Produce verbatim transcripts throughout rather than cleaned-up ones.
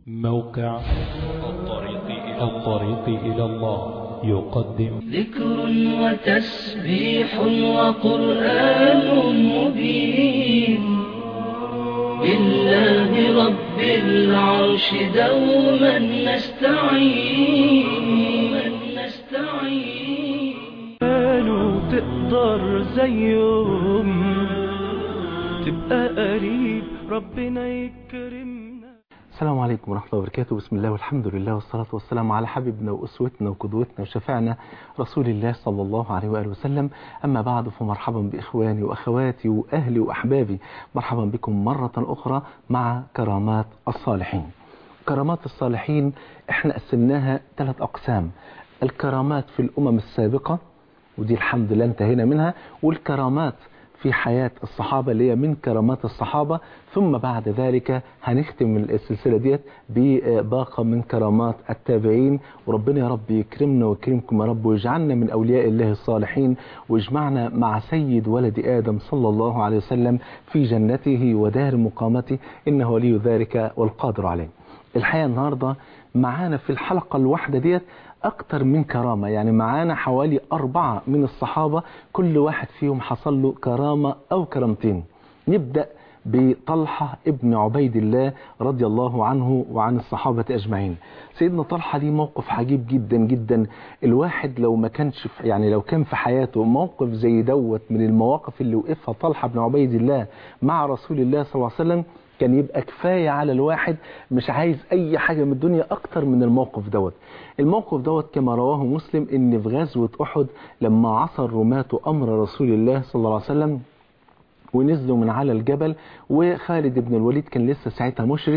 موقع الطريق إلى, الطريق إلى الله يقدم ذكر وتسبيح وقرآن مبين بالله رب العرش دوما نستعين نستعين قالوا تقدر زيهم تبقى قريب ربنا يكرمنا. السلام عليكم ورحمة الله وبركاته. بسم الله والحمد لله والصلاة والسلام على حبيبنا وأسوتنا وقدوتنا وشفاعنا رسول الله صلى الله عليه وآله وسلم. أما بعد فمرحبا بإخواني وأخواتي وأهلي وأحبابي، مرحبا بكم مرة أخرى مع كرامات الصالحين. كرامات الصالحين احنا قسمناها ثلاث أقسام: الكرامات في الأمم السابقة ودي الحمد لله انتهينا منها، والكرامات في حياة الصحابة اللي هي من كرامات الصحابة، ثم بعد ذلك هنختم السلسلة ديت بباقة من كرامات التابعين. وربنا يا رب يكرمنا ويكرمكم يا رب، ويجعلنا من أولياء الله الصالحين، ويجمعنا مع سيد ولد آدم صلى الله عليه وسلم في جنته ودار مقامته، إنه ولي ذلك والقادر عليه. الحقيقة النهاردة معانا في الحلقة الواحدة ديت أكتر من كرامة، يعني معانا حوالي أربعة من الصحابة كل واحد فيهم حصل له كرامة أو كرامتين. نبدأ بطلحة ابن عبيد الله رضي الله عنه وعن الصحابة أجمعين. سيدنا طلحة دي موقف عجيب جدا جدا. الواحد لو ما كانش يعني لو كان في حياته موقف زي دوت من المواقف اللي وقفها طلحة ابن عبيد الله مع رسول الله صلى الله عليه وسلم، كان يبقى كفاية على الواحد، مش عايز أي حاجة من الدنيا أكتر من الموقف دوت. الموقف دوت كما رواه مسلم إن في غزوة أحد لما عصى الرماة أمر رسول الله صلى الله عليه وسلم ونزلوا من على الجبل، وخالد بن الوليد كان لسه ساعتها مشرك،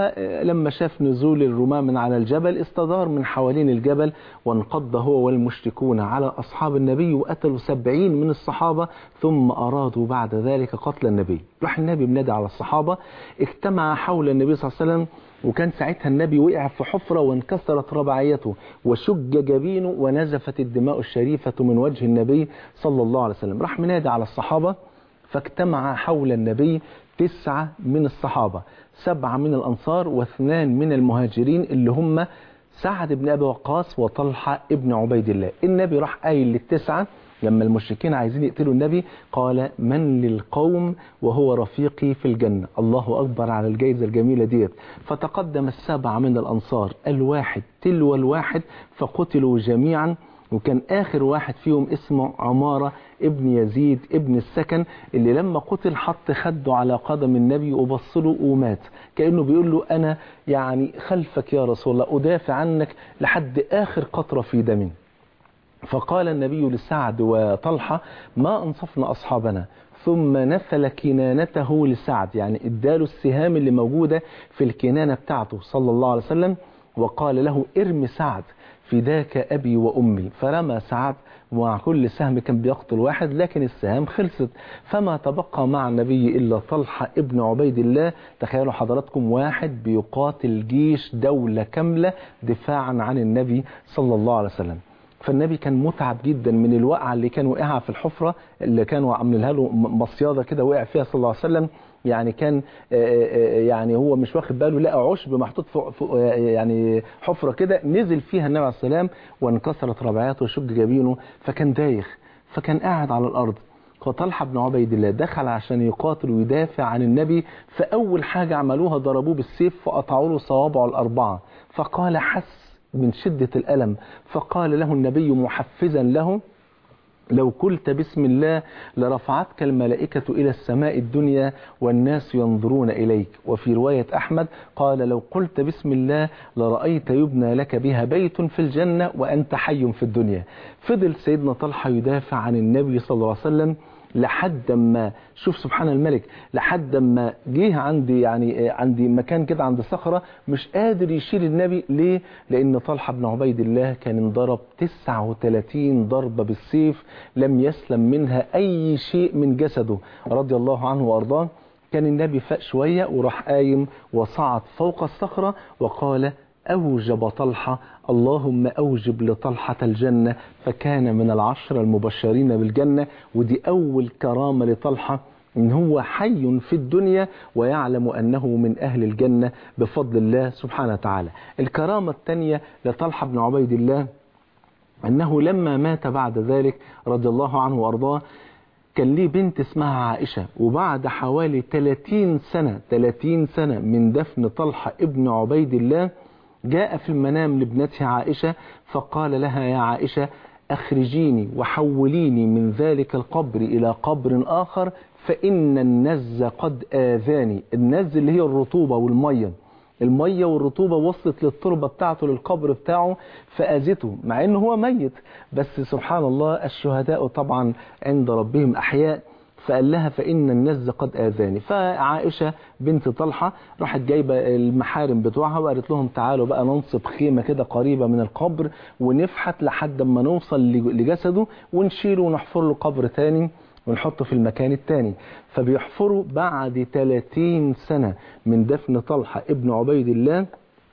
فلما شاف نزول الرماة من على الجبل استدار من حوالين الجبل وانقض هو والمشركون على أصحاب النبي وقتلوا سبعين من الصحابة، ثم أرادوا بعد ذلك قتل النبي. راح النبي منادى على الصحابة، اجتمع حول النبي صلى الله عليه وسلم، وكان ساعتها النبي وقع في حفرة وانكسرت رباعيته وشج جبينه ونزفت الدماء الشريفة من وجه النبي صلى الله عليه وسلم. راح منادى على الصحابة، فاجتمع حول النبي تسعة من الصحابة، سبعة من الأنصار واثنان من المهاجرين اللي هم سعد بن أبي وقاص وطلحة ابن عبيد الله. النبي راح قايل للتسعة لما المشركين عايزين يقتلوا النبي، قال: من للقوم وهو رفيقي في الجنة. الله أكبر على الجائزة الجميلة ديت. فتقدم السبعة من الأنصار الواحد تلو الواحد فقتلوا جميعا، وكان آخر واحد فيهم اسمه عمارة ابن يزيد ابن السكن، اللي لما قتل حط خده على قدم النبي وبصله ومات، كأنه بيقول له أنا يعني خلفك يا رسول الله أدافع عنك لحد آخر قطرة في دمي. فقال النبي لسعد وطلحة: ما أنصفنا أصحابنا، ثم نثل كنانته لسعد، يعني اداله السهام اللي موجودة في الكنانة بتاعته صلى الله عليه وسلم، وقال له: ارمي سعد فداك أبي وأمي. فرمى سعد، ومع كل سهم كان بيقتل واحد، لكن السهام خلصت، فما تبقى مع النبي إلا طلحة ابن عبيد الله. تخيلوا حضراتكم واحد بيقاتل جيش دولة كاملة دفاعا عن النبي صلى الله عليه وسلم. فالنبي كان متعب جدا من الوقعة اللي كان وقعها في الحفرة اللي كانوا عاملينها له مصيادة كده وقع فيها صلى الله عليه وسلم. يعني كان يعني هو مش واخد باله، لقى عشب محطوط فوق يعني حفرة كده، نزل فيها النبي عليه السلام وانكسرت رباعياته وشج جبينه، فكان دايخ، فكان قاعد على الأرض. فطلحة بن عبيد الله دخل عشان يقاتل ويدافع عن النبي، فأول حاجة عملوها ضربوه بالسيف فقطعوا له صوابعه الأربعة، فقال حس من شدة الألم، فقال له النبي محفزا له: لو قلت بسم الله لرفعتك الملائكة إلى السماء الدنيا والناس ينظرون إليك. وفي رواية أحمد قال: لو قلت بسم الله لرأيت يبنى لك بها بيت في الجنة وأنت حي في الدنيا. فضل سيدنا طلحة يدافع عن النبي صلى الله عليه وسلم لحد ما شوف سبحان الملك، لحد ما جه عندي يعني عندي مكان كده عند صخرة مش قادر يشيل النبي. ليه؟ لأن طلحة بن عبيد الله كان انضرب تسعة وثلاثين ضربة بالسيف لم يسلم منها أي شيء من جسده رضي الله عنه وأرضاه. كان النبي فاق شوية وراح قايم وصعد فوق الصخرة وقال: أوجب طلحة، اللهم أوجب لطلحة الجنة، فكان من العشرة المبشرين بالجنة. ودي أول كرامة لطلحة إن هو حي في الدنيا ويعلم أنه من أهل الجنة بفضل الله سبحانه وتعالى. الكرامة الثانية لطلحة بن عبيد الله أنه لما مات بعد ذلك رضي الله عنه وأرضاه كان ليه بنت اسمها عائشة، وبعد حوالي ثلاثين سنة ثلاثين سنة من دفن طلحة ابن عبيد الله جاء في المنام لابنته عائشة فقال لها: يا عائشة أخرجيني وحوليني من ذلك القبر إلى قبر آخر فإن النز قد آذاني. النز اللي هي الرطوبة والمية، المية والرطوبة وصلت للتربة بتاعته للقبر بتاعه فأذته، مع إنه هو ميت، بس سبحان الله الشهداء طبعا عند ربهم أحياء. فقال لها: فإن النز قد آذاني. فعائشة بنت طلحة راحت جايبة المحارم بتوعها وقالت لهم: تعالوا بقى ننصب خيمة كده قريبة من القبر ونفحت لحد ما نوصل لجسده ونشيله ونحفر له قبر تاني ونحطه في المكان التاني. فبيحفروا بعد ثلاثين سنة من دفن طلحة ابن عبيد الله،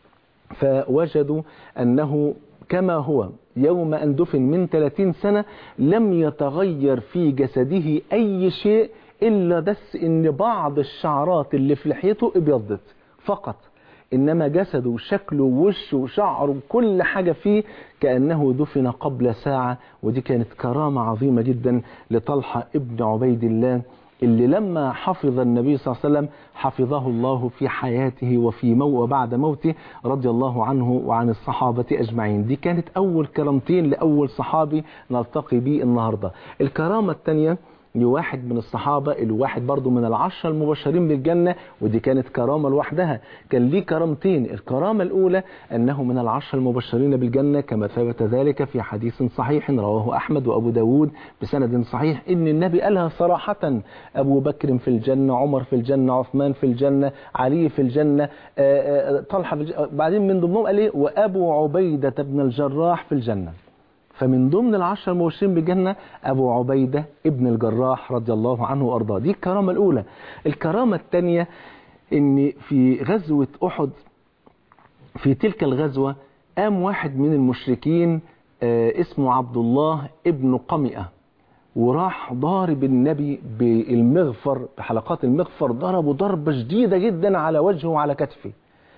فوجدوا أنه كما هو يوم أن دفن من ثلاثين سنة لم يتغير في جسده أي شيء إلا بس إن بعض الشعرات اللي في لحيته ابيضت فقط، إنما جسده وشكله ووشه وشعره وكل حاجة فيه كأنه دفن قبل ساعة. ودي كانت كرامة عظيمة جدا لطلحة ابن عبيد الله اللي لما حفظ النبي صلى الله عليه وسلم حفظه الله في حياته وفي مو وبعد موته رضي الله عنه وعن الصحابة أجمعين. دي كانت أول كرامتين لأول صحابي نلتقي به النهاردة. الكرامة الثانية لواحد من الصحابة، الواحد برضو من العشرة المبشرين بالجنة، ودي كانت كرامة لوحدها. كان ليه كرامتين. الكرامة الأولى أنه من العشرة المبشرين بالجنة كما ثبت ذلك في حديث صحيح رواه أحمد وأبو داود بسند صحيح إن النبي قالها صراحة: أبو بكر في الجنة، عمر في الجنة، عثمان في الجنة، علي في الجنة، طلحة في الجنة. بعدين من ضمنهم قال إيه؟ وأبو عبيدة بن الجراح في الجنة. فمن ضمن العشر المبشرين بالجنة أبو عبيدة ابن الجراح رضي الله عنه وأرضاه. دي الكرامة الأولى. الكرامة الثانية إن في غزوة أحد في تلك الغزوة قام واحد من المشركين اسمه عبد الله ابن قمئة وراح ضارب النبي بالمغفر بحلقات المغفر، ضربه ضربة شديدة جدا على وجهه وعلى كتفه.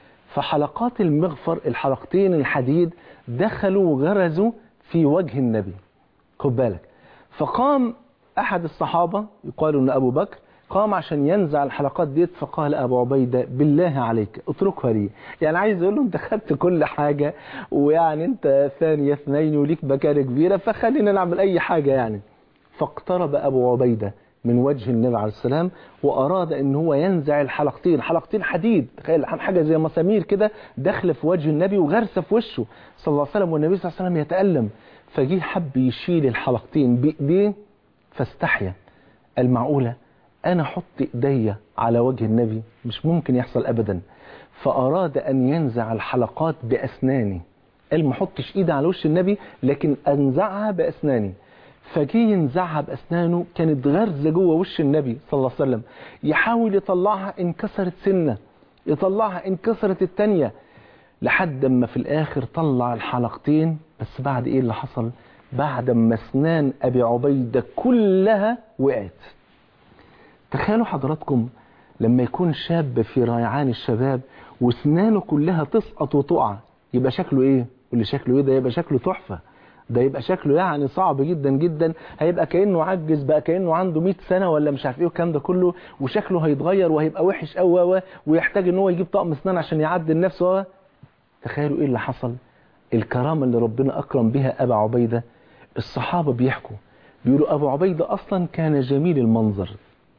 فحلقات المغفر الحلقتين الحديد دخلوا وغرزوا في وجه النبي. خد بالك. فقام أحد الصحابة يقال أن أبو بكر قام عشان ينزع الحلقات ديت، فقال أبو عبيدة: بالله عليك اتركها لي. يعني عايز يقول له أنت خدت كل حاجة، ويعني أنت ثانية اثنين وليك مكانة كبيرة، فخلينا نعمل أي حاجة يعني. فاقترب أبو عبيدة من وجه النبي عليه السلام وأراد أن هو ينزع الحلقتين، حلقتين حديد، تخيل حاجة زي مسامير كده داخله في وجه النبي وغرسة في وشه صلى الله عليه وسلم، والنبي صلى الله عليه وسلم يتألم. فجيه حب يشيل الحلقتين بإيديه فاستحيا. المعقولة أنا حط إيدي على وجه النبي؟ مش ممكن يحصل أبدا. فأراد أن ينزع الحلقات بأسناني. قال ما حطش إيدي على وش النبي لكن أنزعها بأسناني. فجي ينزعها بأسنانه، كانت غرزة جوه وش النبي صلى الله عليه وسلم. يحاول يطلعها، انكسرت سنة، يطلعها انكسرت التانية، لحد ما في الآخر طلع الحلقتين. بس بعد إيه اللي حصل؟ بعد ما أسنان أبي عبيدة كلها وقعت. تخيلوا حضراتكم لما يكون شاب في ريعان الشباب واسنانه كلها تسقط وتقع، يبقى شكله إيه؟ واللي شكله إيه ده؟ يبقى شكله تحفة. ده يبقى شكله يعني صعب جدا جدا، هيبقى كأنه عجز بقى، كأنه عنده مئة سنة ولا مش عارف ايه والكلام ده كله، وشكله هيتغير وهيبقى وحش قوي ويحتاج ان هو يجيب طقم اسنان عشان يعدل نفسه. تخيلوا ايه اللي حصل. الكرامة اللي ربنا اكرم بها ابا عبيدة. الصحابة بيحكوا بيقولوا ابو عبيدة اصلا كان جميل المنظر،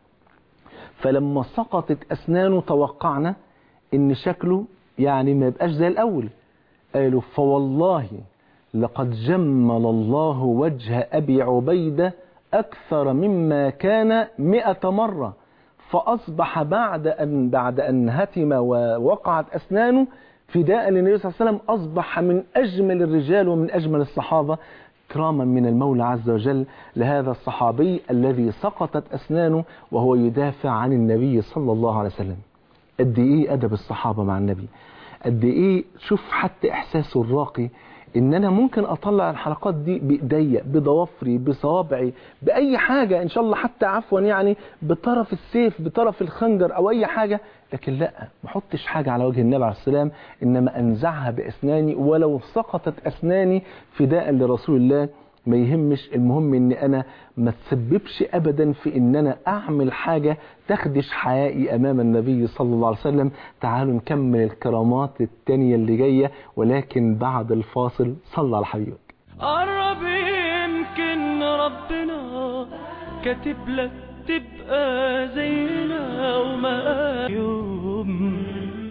فلما سقطت اسنانه توقعنا ان شكله يعني ما يبقاش زي الاول. قالوا فوالله لقد جمل الله وجه أبي عبيدة أكثر مما كان مئة مرة، فأصبح بعد أن بعد أن هتم ووقعت أسنانه فداء للنبي صلى الله عليه وسلم أصبح من أجمل الرجال ومن أجمل الصحابة، كراما من المولى عز وجل لهذا الصحابي الذي سقطت أسنانه وهو يدافع عن النبي صلى الله عليه وسلم. قد إيه أدب الصحابة مع النبي، قد إيه شوف حتى إحساسه الراقي ان انا ممكن اطلع الحلقات دي بايديا، بضوافري، بصوابعي، باي حاجه ان شاء الله، حتى عفوا يعني بطرف السيف، بطرف الخنجر او اي حاجه، لكن لا، ما احطش حاجه على وجه النبي عليه السلام، انما انزعها باسناني ولو سقطت اسناني فداء لرسول الله. ما يهمش، المهم ان انا ما تسببش ابدا في ان انا اعمل حاجة تخدش حيائي امام النبي صلى الله عليه وسلم. تعالوا نكمل الكرامات التانية اللي جاية، ولكن بعد الفاصل. صلى على حبيبك. قرب يمكن ربنا كاتب لك تبقى زينا وما يوم.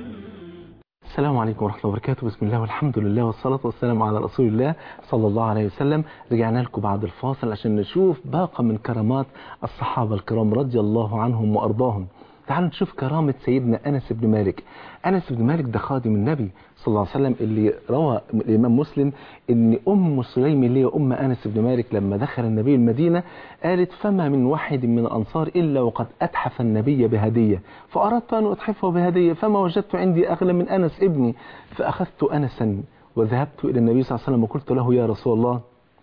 السلام عليكم ورحمة الله وبركاته. بسم الله والحمد لله والصلاة والسلام على رسول الله صلى الله عليه وسلم. رجعنا لكم بعد الفاصل عشان نشوف باقة من كرامات الصحابة الكرام رضي الله عنهم وأرضاهم. تعالوا نشوف كرامة سيدنا أنس بن مالك. أنس بن مالك ده خادم النبي صلى الله عليه وسلم، اللي روى الإمام مسلم إن أم سليم اللي هي أم أنس بن مالك لما دخل النبي المدينة قالت: فما من واحد من الأنصار إلا وقد أتحف النبي بهدية، فأردت أن أتحفه بهدية فما وجدت عندي أغلى من أنس ابني، فأخذت أنسا وذهبت إلى النبي صلى الله عليه وسلم وقلت له: يا رسول الله،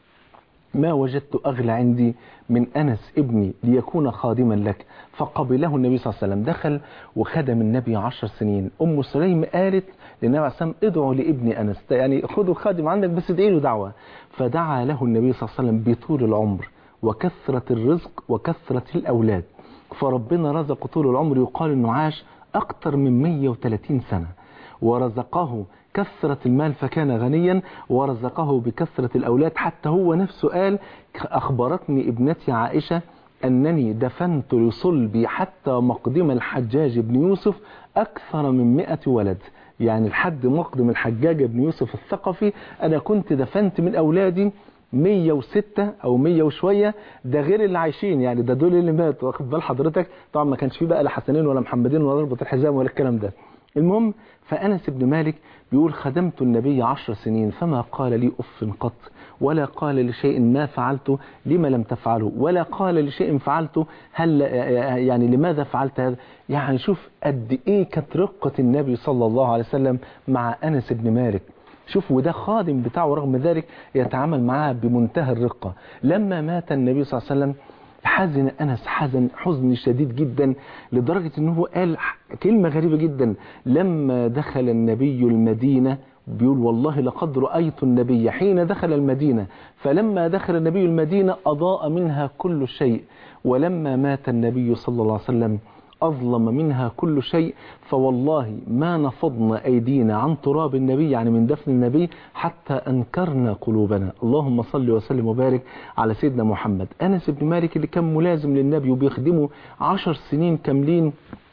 ما وجدت أغلى عندي من أنس ابني ليكون خادما لك. فقبله النبي صلى الله عليه وسلم، دخل وخدم النبي عشر سنين. أم سليم قالت للنبي عليه السلام: ادعوا لابن أنس، يعني خذوا خادم عندك بس ادعي له دعوة. فدعا له النبي صلى الله عليه وسلم بطول العمر وكثرة الرزق وكثرة الأولاد، فربنا رزق طول العمر، يقال إنه عاش أكثر من مئة وثلاثين سنة، ورزقه كثرة المال فكان غنيا، ورزقه بكثرة الأولاد، حتى هو نفسه قال: أخبرتني ابنتي عائشة أنني دفنت لصلبي حتى مقدم الحجاج بن يوسف أكثر من مئة ولد، يعني لحد مقدم الحجاج بن يوسف الثقفي أنا كنت دفنت من أولادي مية وستة أو مية وشوية، ده غير اللي عايشين، يعني ده دول اللي ماتوا، واخد بال حضرتك؟ طبعا ما كانش فيه بقى لا حسنين ولا محمدين ولا ربط الحزام ولا الكلام ده. المهم، فأنس بن مالك بيقول: خدمت النبي عشر سنين فما قال لي أف قط، ولا قال لشيء ما فعلته لما لم تفعله، ولا قال لشيء فعلته هل يعني لماذا فعلت هذا. يعني شوف قد إيه كانت رقة النبي صلى الله عليه وسلم مع أنس بن مالك. شوف، وده خادم بتاعه، رغم ذلك يتعامل معاه بمنتهى الرقة. لما مات النبي صلى الله عليه وسلم حزن أنس حزن حزن شديد جدا، لدرجة أنه قال كلمة غريبة جدا: لما دخل النبي المدينة، بيقول: والله لقد رأيت النبي حين دخل المدينة، فلما دخل النبي المدينة أضاء منها كل شيء، ولما مات النبي صلى الله عليه وسلم أظلم منها كل شيء، فوالله ما نفضنا أيدينا عن تراب النبي، يعني من دفن النبي، حتى أنكرنا قلوبنا. اللهم صل وسلم وبارك على سيدنا محمد. أنس بن مالك اللي كان ملازم للنبي وبيخدمه عشر سنين كاملين،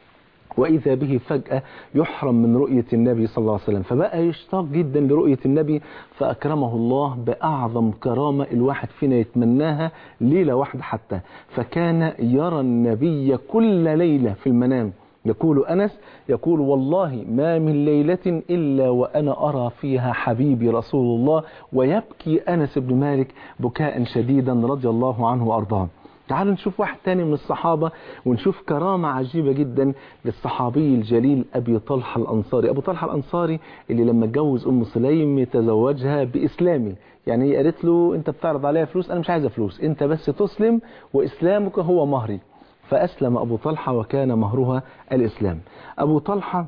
وإذا به فجأة يحرم من رؤية النبي صلى الله عليه وسلم، فبقى يشتاق جدا لرؤية النبي، فأكرمه الله بأعظم كرامة الواحد فينا يتمناها ليلة واحدة حتى، فكان يرى النبي كل ليلة في المنام. يقول أنس، يقول: والله ما من ليلة إلا وأنا أرى فيها حبيبي رسول الله. ويبكي أنس بن مالك بكاء شديدا رضي الله عنه وأرضاه. تعالوا نشوف واحد تاني من الصحابة ونشوف كرامة عجيبة جدا للصحابي الجليل أبي طلحة الأنصاري. أبو طلحة الأنصاري اللي لما اتجوز أم سليم يتزوجها بإسلامي، يعني هي قالت له: أنت بتعرض عليها فلوس، أنا مش عايزة فلوس، أنت بس تسلم وإسلامك هو مهري. فأسلم أبو طلحة وكان مهرها الإسلام. أبو طلحة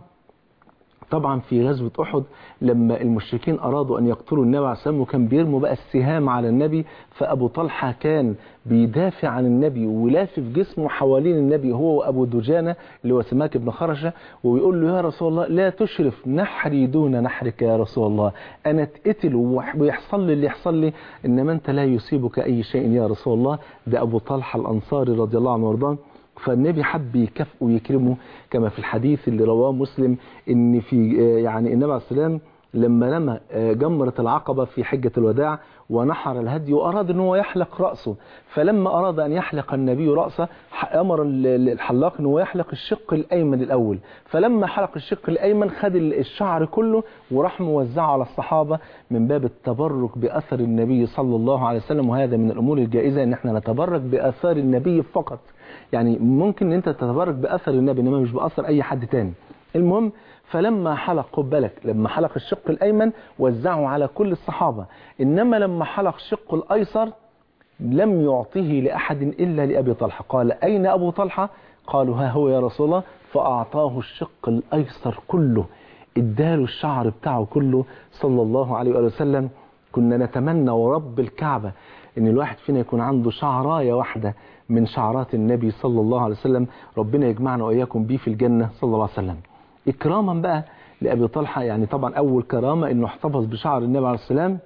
طبعا في غزوة أحد لما المشركين أرادوا أن يقتلوا النبي عليه السلام، وكان بيرموا بقى السهام على النبي، فأبو طلحة كان بيدافع عن النبي ولافف جسمه حوالين النبي هو وأبو دجانة اللي هو سماك بن خرشة، ويقول له: يا رسول الله لا تشرف نحري دون نحرك يا رسول الله، أنا اتقتل ويحصل لي اللي يحصل لي، إنما أنت لا يصيبك أي شيء يا رسول الله. ده أبو طلحة الأنصاري رضي الله عنه وارضاه. فالنبي حب يكافئه ويكرمه، كما في الحديث اللي رواه مسلم ان في يعني النبي عليه السلام لما رمى جمرة العقبة في حجة الوداع ونحر الهدي وأراد ان هو يحلق رأسه، فلما أراد أن يحلق النبي رأسه أمر الحلاق ان هو يحلق الشق الأيمن الأول، فلما حلق الشق الأيمن خد الشعر كله وراح موزعه على الصحابة من باب التبرك بأثر النبي صلى الله عليه وسلم. وهذا من الأمور الجائزة ان احنا نتبرك بأثار النبي فقط، يعني ممكن ان انت تتبرك بأثر النبي انما مش بأثر اي حد تاني. المهم، فلما حلق، خد بالك، لما حلق الشق الأيمن وزعه على كل الصحابة، إنما لما حلق الشق الأيسر لم يعطيه لأحد إلا لأبي طلحة. قال أين أبو طلحة؟ قالوا ها هو يا رسول الله. فأعطاه الشق الأيسر كله، اداله الشعر بتاعه كله صلى الله عليه وسلم. كنا نتمنى ورب الكعبة ان الواحد فينا يكون عنده شعراية واحدة من شعرات النبي صلى الله عليه وسلم، ربنا يجمعنا وإياكم بيه في الجنة صلى الله عليه وسلم. إكراما بقى لأبي طلحة، يعني طبعا أول كرامة إنه احتفظ بشعر النبي عليه السلام،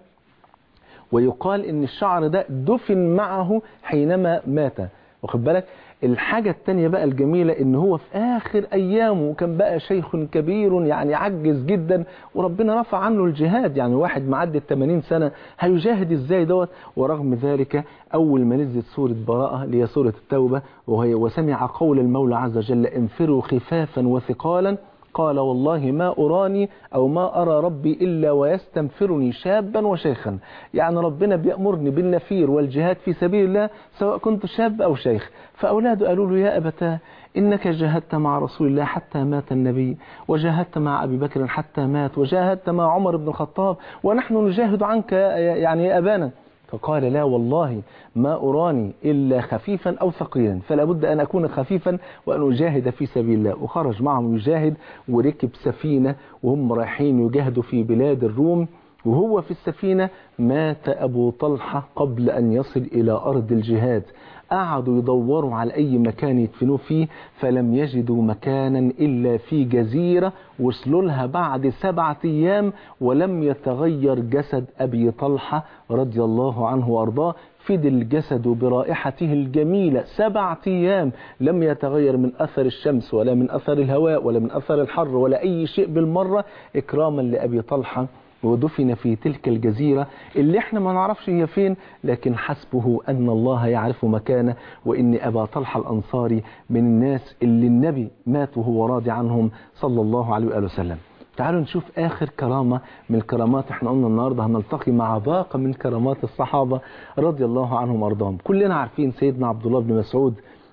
ويقال إن الشعر ده دفن معه حينما مات. واخد بالك؟ الحاجة التانية بقى الجميلة إن هو في آخر أيامه كان بقى شيخ كبير، يعني عجز جدا، وربنا رفع عنه الجهاد. يعني واحد معدي الثمانين سنة هيجاهد إزاي دوت؟ ورغم ذلك أول ما نزلت سورة براءة اللي هي سورة التوبة وهي وسمع قول المولى عز وجل انفروا خفافا وثقالا قال والله ما أراني أو ما أرى ربي إلا ويستنفرني شابا وشيخا. يعني ربنا بيأمرني بالنفير والجهاد في سبيل الله سواء كنت شاب أو شيخ. فأولاده قالوا له يا أبتاه إنك جاهدت مع رسول الله حتى مات النبي، وجاهدت مع أبي بكر حتى مات، وجاهدت مع عمر بن الخطاب، ونحن نجاهد عنك يعني يا أبانا. فقال لا والله ما أراني إلا خفيفا أو ثقيلا، فلا بد أن أكون خفيفا وأن أجاهد في سبيل الله. وخرج معهم يجاهد، وركب سفينة وهم رايحين يجاهدوا في بلاد الروم، وهو في السفينة مات أبو طلحة قبل أن يصل إلى أرض الجهاد. قعدوا يدوروا على أي مكان يدفنوه فيه فلم يجدوا مكانا إلا في جزيرة وصلوا لها بعد سبعة أيام ولم يتغير جسد أبي طلحة رضي الله عنه وأرضاه. فضل جسده برائحته الجميلة سبعة أيام لم يتغير من أثر الشمس ولا من أثر الهواء ولا من أثر الحر ولا أي شيء بالمرة، إكراما لأبي طلحة. ودفن في تلك الجزيرة اللي احنا ما نعرفش هي فين، لكن حسبه أن الله يعرف مكانه، وإن أبا طلحة الأنصاري من الناس اللي النبي مات وهو راضي عنهم صلى الله عليه وآله وسلم. تعالوا نشوف آخر كرامة من الكرامات. احنا قلنا النهاردة هنلتقي مع باقة من كرامات الصحابة رضي الله عنهم وارضاهم. كلنا عارفين سيدنا عبد الله بن مسعود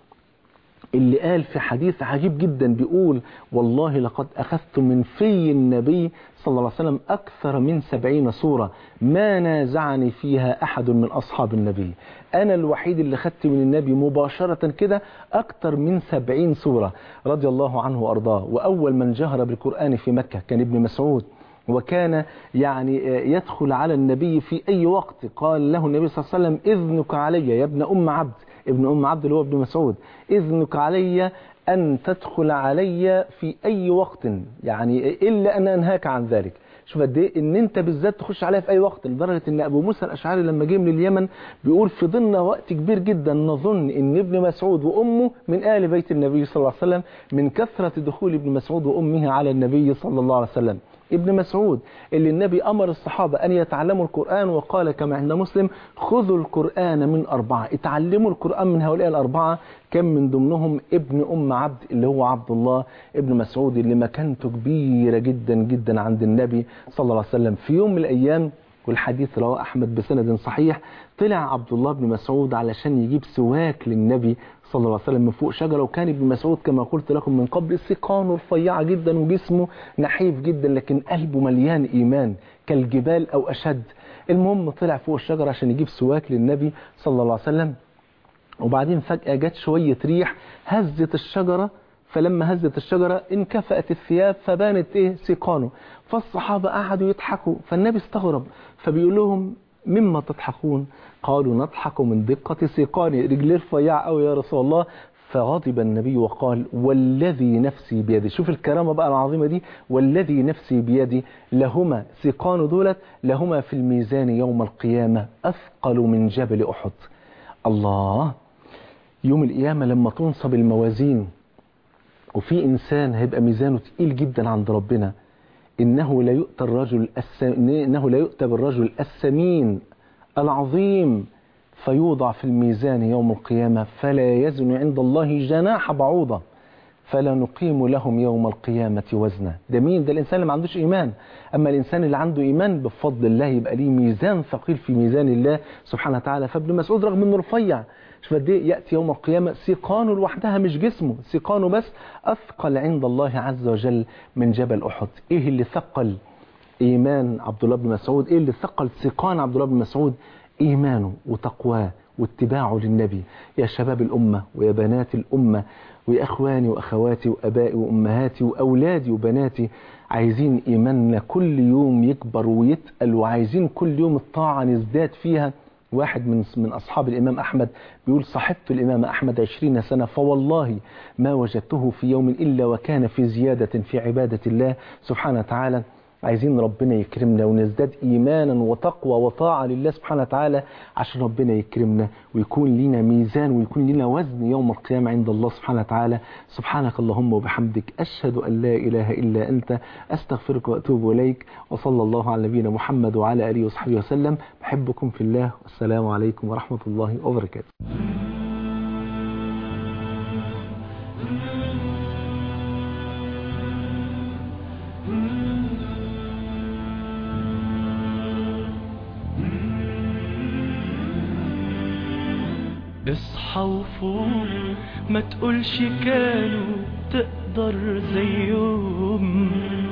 اللي قال في حديث عجيب جدا، بيقول والله لقد أخذت من في النبي صلى الله عليه وسلم أكثر من سبعين سورة ما نازعني فيها أحد من أصحاب النبي. أنا الوحيد اللي خدت من النبي مباشرة كده أكثر من سبعين سورة رضي الله عنه وأرضاه. وأول من جهر بالقرآن في مكة كان ابن مسعود، وكان يعني يدخل على النبي في أي وقت. قال له النبي صلى الله عليه وسلم إذنك علي يا ابن أم عبد، ابن أم عبد اللي هو ابن مسعود، إذنك علي أن تدخل علي في أي وقت، يعني إلا أن أنهاك عن ذلك. شوف قد ايه ان انت بالذات تخش عليها في اي وقت، لدرجه ان ابو موسى الاشعري لما جه من اليمن بيقول فضلنا وقت كبير جدا نظن ان ابن مسعود وامه من آل بيت النبي صلى الله عليه وسلم من كثره دخول ابن مسعود وامه على النبي صلى الله عليه وسلم. ابن مسعود اللي النبي أمر الصحابة أن يتعلموا القرآن، وقال كما عند مسلم خذوا القرآن من أربعة، اتعلموا القرآن من هؤلاء الأربعة. كان من ضمنهم ابن أم عبد اللي هو عبد الله ابن مسعود اللي مكانته كبيرة جدا جدا عند النبي صلى الله عليه وسلم. في يوم من الأيام، والحديث رواه أحمد بسند صحيح، طلع عبد الله بن مسعود علشان يجيب سواك للنبي صلى الله عليه وسلم من فوق شجرة. وكان ابن مسعود كما قلت لكم من قبل سيقانه رفيعة جدا وجسمه نحيف جدا، لكن قلبه مليان إيمان كالجبال أو أشد. المهم طلع فوق الشجرة عشان يجيب سواك للنبي صلى الله عليه وسلم، وبعدين فجأة جت شوية ريح هزت الشجرة، فلما هزت الشجرة انكفأت الثياب فبانت ايه سيقانه. فالصحابة قعدوا يضحكوا، فالنبي استغرب فبيقول لهم مما تضحكون؟ قالوا نضحك من دقة سيقاني، رجليه رفيعة قوي يا رسول الله. فغضب النبي وقال والذي نفسي بيدي، شوف الكرامة بقى العظيمة دي، والذي نفسي بيدي لهما سيقان دولت لهما في الميزان يوم القيامة أثقل من جبل أحد. الله، يوم القيامة لما تنصب الموازين وفي إنسان هيبقى ميزانه تقيل جدا عند ربنا، إنه لا يؤتى الرجل السم... إنه لا يؤتى بالرجل السمين العظيم فيوضع في الميزان يوم القيامة فلا يزن عند الله جناح بعوضة. فلا نقيم لهم يوم القيامة وزنا. ده مين؟ ده الإنسان اللي ما عندوش إيمان. أما الإنسان اللي عنده إيمان بفضل الله يبقى ليه ميزان ثقيل في ميزان الله سبحانه وتعالى. فابن مسعود رغم أنه رفيع، شوف قد ايه يأتي يوم القيامة سيقانه لوحدها، مش جسمه، سيقانه بس أثقل عند الله عز وجل من جبل أحد. إيه اللي ثقل إيمان عبد الله بن مسعود؟ إيه اللي ثقل سيقان عبد الله بن مسعود؟ إيمانه وتقواه واتباعه للنبي. يا شباب الأمة ويا بنات الأمة ويا أخواني وأخواتي وأبائي وأمهاتي وأولادي وبناتي، عايزين إيماننا كل يوم يكبر ويتقل، وعايزين كل يوم الطاعة نزداد فيها. واحد من من أصحاب الإمام أحمد بيقول: صحبت الإمام أحمد عشرين سنة فوالله ما وجدته في يوم إلا وكان في زيادة في عبادة الله سبحانه وتعالى. عايزين ربنا يكرمنا ونزداد إيمانا وتقوى وطاعة لله سبحانه وتعالى عشان ربنا يكرمنا ويكون لنا ميزان ويكون لنا وزن يوم القيامة عند الله سبحانه وتعالى. سبحانك اللهم وبحمدك، أشهد أن لا إله إلا أنت، أستغفرك وأتوب إليك. وصلى الله على نبينا محمد وعلى آله وصحبه وسلم. بحبكم في الله، والسلام عليكم ورحمة الله وبركاته. اصحى وفوق، ما تقولش كانوا تقدر زيهم.